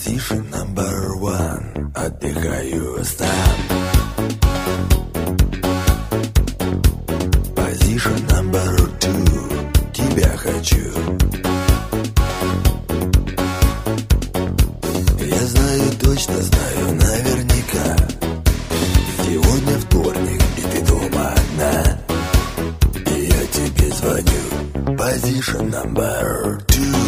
Position number one. Отдыхаю сам. Position number two. Тебя хочу. Я знаю, точно знаю, наверняка. Сегодня вторник, и ты дома одна. И я тебе звоню. Position number two.